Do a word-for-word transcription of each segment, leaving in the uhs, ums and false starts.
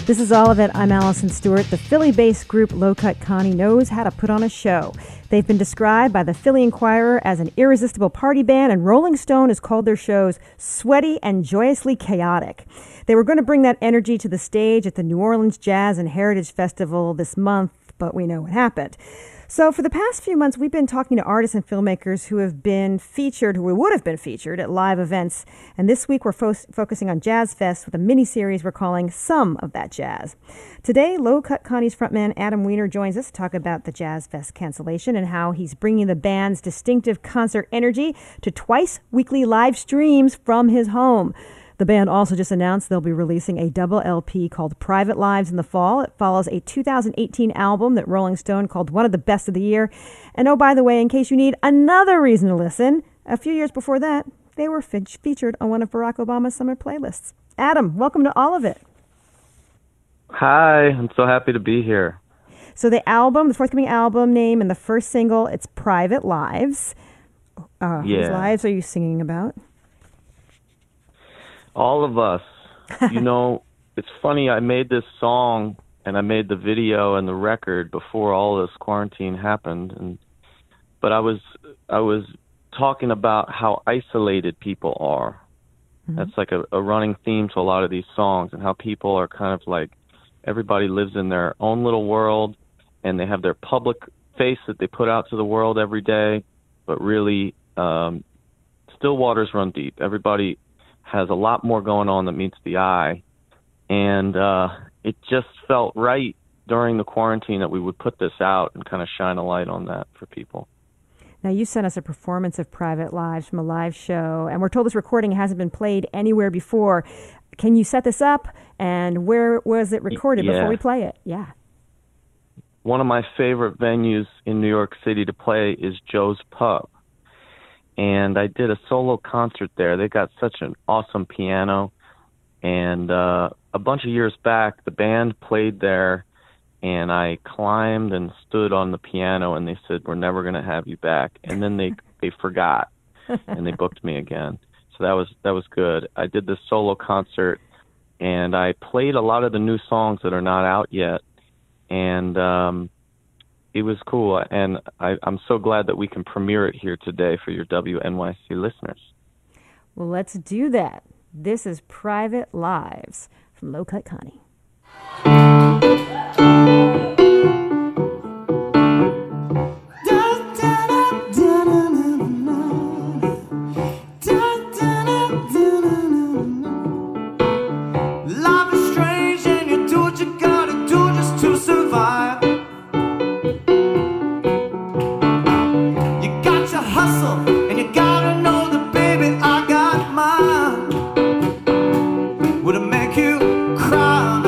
This is all of it. I'm Allison Stewart. The Philly-based group Low Cut Connie knows how to put on a show. They've been described by the Philly Inquirer as an irresistible party band, and Rolling Stone has called their shows sweaty and joyously chaotic. They were going to bring that energy to the stage at the New Orleans Jazz and Heritage Festival this month, but we know what happened. So for the past few months, we've been talking to artists and filmmakers who have been featured, who would have been featured at live events. And this week, we're fo- focusing on Jazz Fest with a mini-series we're calling Some of That Jazz. Today, Low Cut Connie's frontman Adam Weiner joins us to talk about the Jazz Fest cancellation and how he's bringing the band's distinctive concert energy to twice weekly live streams from his home. The band also just announced they'll be releasing a double L P called Private Lives in the fall. It follows a two thousand eighteen album that Rolling Stone called one of the best of the year. And oh, by the way, in case you need another reason to listen, a few years before that, they were fe- featured on one of Barack Obama's summer playlists. Adam, welcome to all of it. Hi, I'm so happy to be here. So the album, the forthcoming album name and the first single, it's Private Lives. Uh, yeah. Whose lives are you singing about? All of us. You know, it's funny, I made this song and I made the video and the record before all this quarantine happened, and but I was I was talking about how isolated people are. Mm-hmm. That's like a, a running theme to a lot of these songs, and how people are kind of like, everybody lives in their own little world and they have their public face that they put out to the world every day, but really um, still waters run deep. Everybody has a lot more going on that meets the eye. And uh, it just felt right during the quarantine that we would put this out and kind of shine a light on that for people. Now, you sent us a performance of Private Lives from a live show, and we're told this recording hasn't been played anywhere before. Can you set this up? And where was it recorded yeah. before we play it? Yeah. One of my favorite venues in New York City to play is Joe's Pub. And I did a solo concert there. They got such an awesome piano. And uh, a bunch of years back, the band played there, and I climbed and stood on the piano, and they said, "We're never going to have you back." And then they, they forgot, and they booked me again. So that was that was good. I did this solo concert, and I played a lot of the new songs that are not out yet. And um it was cool, and I, I'm so glad that we can premiere it here today for your W N Y C listeners. Well, let's do that. This is Private Lives from Low Cut Connie. Life is strange and you do what you gotta do just to survive. Hustle, and you gotta know that, baby, I got mine. Would it make you cry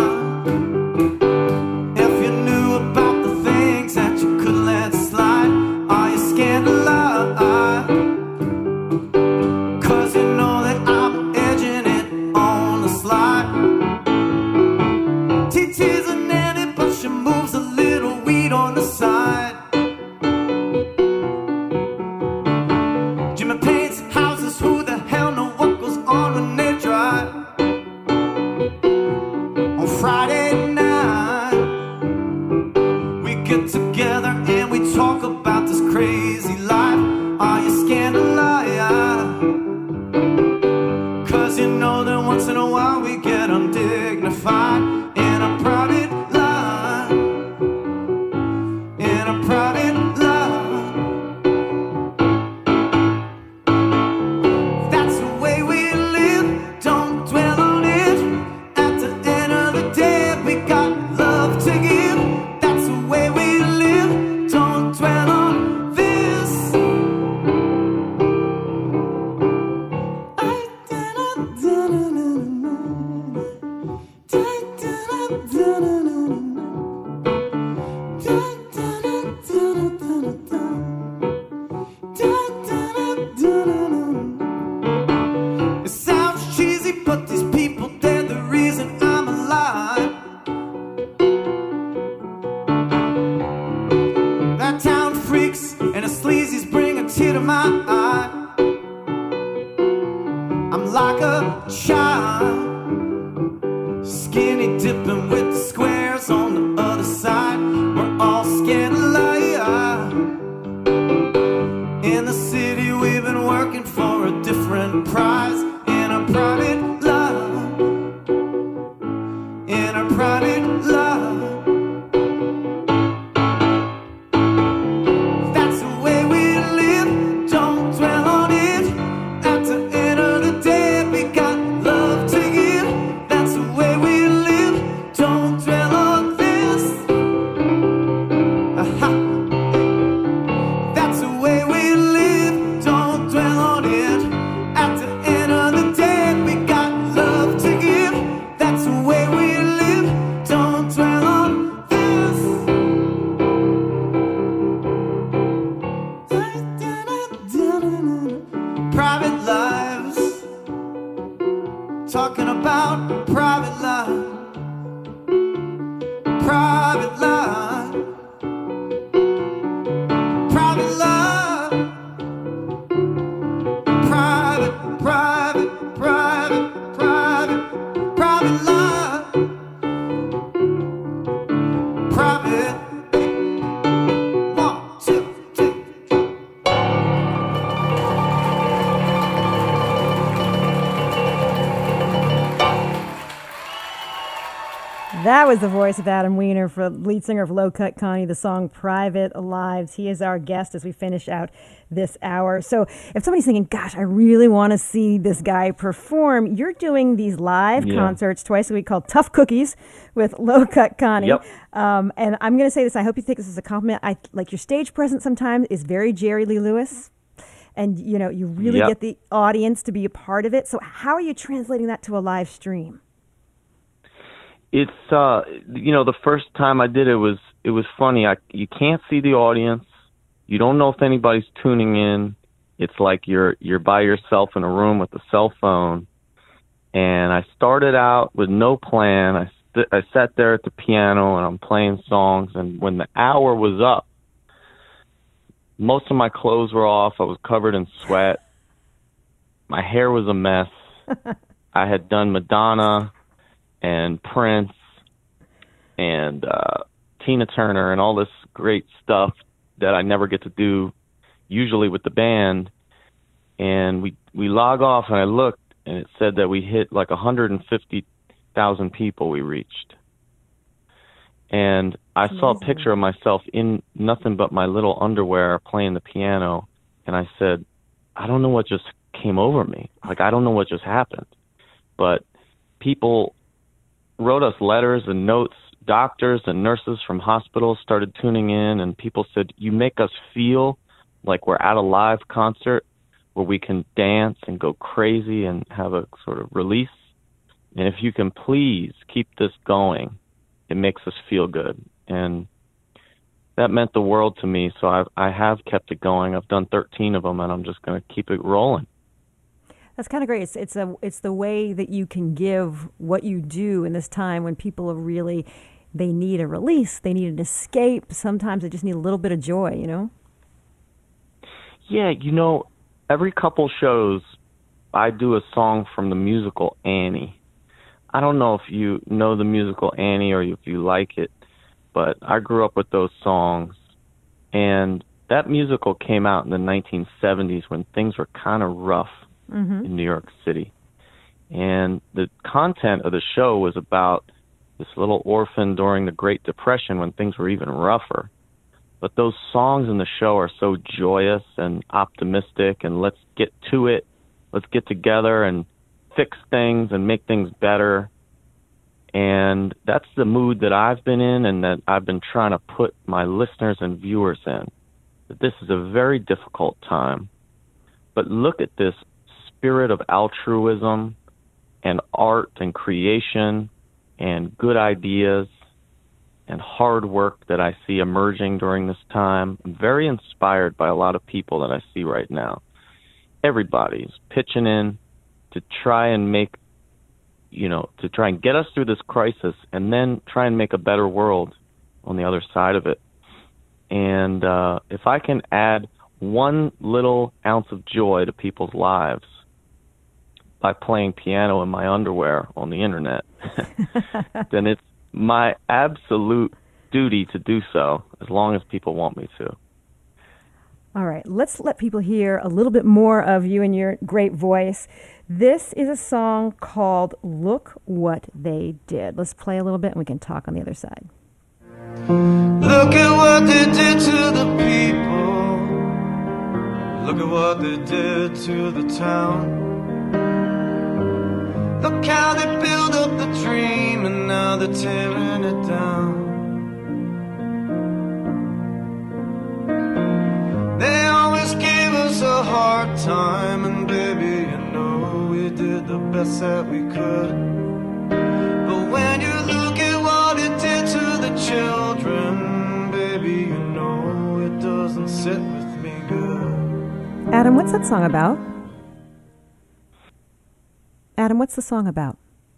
if you knew about the things that you could let slide? Are you scandalized? Cause you know that I'm edging it on the slide. T T's a nanny, but she moves a little weed on the side. Jimmy paints houses, who the hell know what goes on when they drive? On Friday night, we get together and we talk about this crazy life. Are you scandalized? Cause you know that once in a while we get undignified in a private life, in a private life. I'm like a child, skinny dipping with about private life. Private life. Private life. Private, private, private, private, private life. Private. One, two, three. That was the voice of Adam Weiner, for lead singer of Low Cut Connie, the song Private Lives. He is our guest as we finish out this hour. So if somebody's thinking, gosh, I really want to see this guy perform, you're doing these live Yeah. concerts twice a week called Tough Cookies with Low Cut Connie. Yep. Um, and I'm going to say this, I hope you take this as a compliment. I like your stage presence sometimes is very Jerry Lee Lewis. And, you know, you really Yep. get the audience to be a part of it. So how are you translating that to a live stream? It's uh, you know, the first time I did it was it was funny. I you can't see the audience. You don't know if anybody's tuning in. It's like you're you're by yourself in a room with a cell phone. And I started out with no plan. I st- I sat there at the piano and I'm playing songs. And when the hour was up, most of my clothes were off. I was covered in sweat. My hair was a mess. I had done Madonna and Prince and uh, Tina Turner and all this great stuff that I never get to do usually with the band. And we, we log off and I looked and it said that we hit like one hundred fifty thousand people we reached. And I saw a picture of myself in nothing but my little underwear playing the piano. And I said, I don't know what just came over me. Like, I don't know what just happened. But people wrote us letters and notes. Doctors and nurses from hospitals started tuning in, and people said, you make us feel like we're at a live concert where we can dance and go crazy and have a sort of release. And if you can please keep this going, it makes us feel good. And that meant the world to me. So I've, I have kept it going. I've done thirteen of them, and I'm just going to keep it rolling. That's kind of great. It's it's a it's the way that you can give what you do in this time when people are really, they need a release, they need an escape. Sometimes they just need a little bit of joy, you know? Yeah, you know, every couple shows I do a song from the musical Annie. I don't know if you know the musical Annie or if you like it, but I grew up with those songs. And that musical came out in the nineteen seventies when things were kind of rough. Mm-hmm. In New York City. And the content of the show was about this little orphan during the Great Depression when things were even rougher. But those songs in the show are so joyous and optimistic, and let's get to it. Let's get together and fix things and make things better. And that's the mood that I've been in and that I've been trying to put my listeners and viewers in. That this is a very difficult time. But look at this spirit of altruism and art and creation and good ideas and hard work that I see emerging during this time. I'm very inspired by a lot of people that I see right now. Everybody's pitching in to try and make, you know, to try and get us through this crisis and then try and make a better world on the other side of it. And uh, if I can add one little ounce of joy to people's lives by playing piano in my underwear on the internet, then it's my absolute duty to do so as long as people want me to. All right, let's let people hear a little bit more of you and your great voice. This is a song called Look What They Did. Let's play a little bit and we can talk on the other side. Look at what they did to the people. Look at what they did to the town. Look how they build up the dream and now they're tearing it down. They always gave us a hard time, and baby, you know we did the best that we could. But when you look at what it did to the children, baby, you know it doesn't sit with me good. Adam, what's that song about? Adam, what's the song about?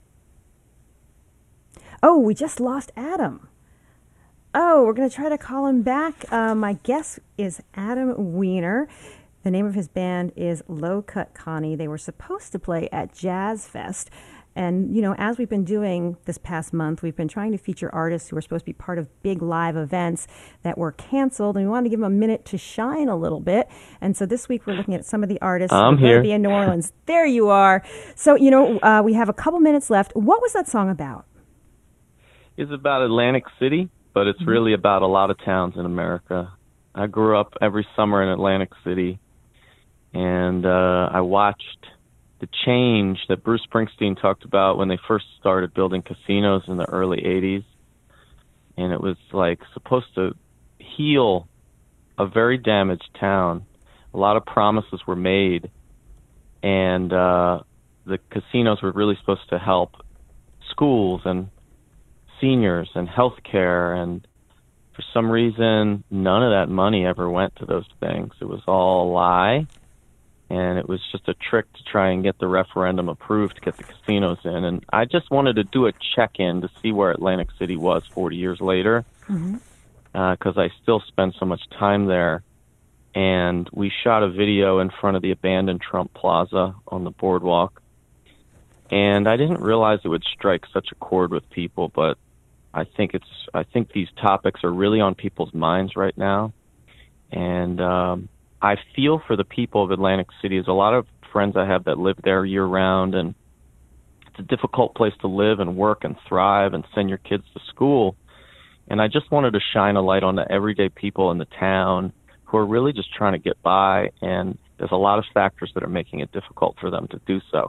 Oh, we just lost Adam. Oh, we're going to try to call him back. Uh, my guess is Adam Weiner. The name of his band is Low Cut Connie. They were supposed to play at Jazz Fest. And, you know, as we've been doing this past month, we've been trying to feature artists who are supposed to be part of big live events that were canceled. And we wanted to give them a minute to shine a little bit. And so this week we're looking at some of the artists I'm who are going here. to be in New Orleans. There you are. So, you know, uh, we have a couple minutes left. What was that song about? It's about Atlantic City, but it's mm-hmm. really about a lot of towns in America. I grew up every summer in Atlantic City. And uh, I watched the change that Bruce Springsteen talked about when they first started building casinos in the early eighties. And it was like supposed to heal a very damaged town. A lot of promises were made. And uh, the casinos were really supposed to help schools and seniors and healthcare. And for some reason, none of that money ever went to those things. It was all a lie. And it was just a trick to try and get the referendum approved to get the casinos in. And I just wanted to do a check-in to see where Atlantic City was forty years later, because mm-hmm. uh, I still spend so much time there. And we shot a video in front of the abandoned Trump Plaza on the boardwalk. And I didn't realize it would strike such a chord with people, but I think it's I think these topics are really on people's minds right now. And um I feel for the people of Atlantic City. There's a lot of friends I have that live there year-round, and it's a difficult place to live and work and thrive and send your kids to school. And I just wanted to shine a light on the everyday people in the town who are really just trying to get by, and there's a lot of factors that are making it difficult for them to do so.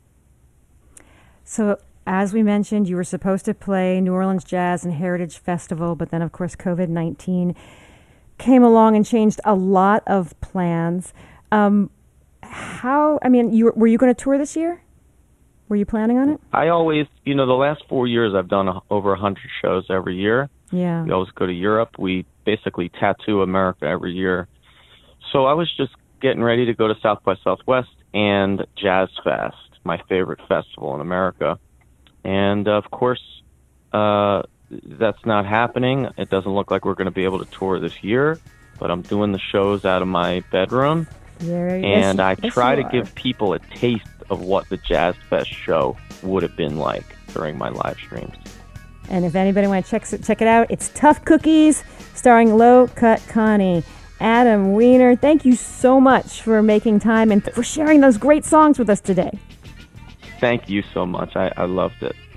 So, as we mentioned, you were supposed to play New Orleans Jazz and Heritage Festival, but then, of course, COVID nineteen came along and changed a lot of plans. Um, how, I mean, you were you going to tour this year? Were you planning on it? I always, you know, the last four years I've done a, over one hundred shows every year. Yeah. We always go to Europe. We basically tattoo America every year. So I was just getting ready to go to South by Southwest and Jazz Fest, my favorite festival in America. And, uh, of course, uh, that's not happening. It doesn't look like we're going to be able to tour this year, but I'm doing the shows out of my bedroom. Yeah, and yes, I yes try to are. give people a taste of what the Jazz Fest show would have been like during my live streams. And if anybody wants to check, check it out, it's Tough Cookies, starring Low Cut Connie. Adam Weiner, thank you so much for making time and for sharing those great songs with us today. Thank you so much. I, I loved it.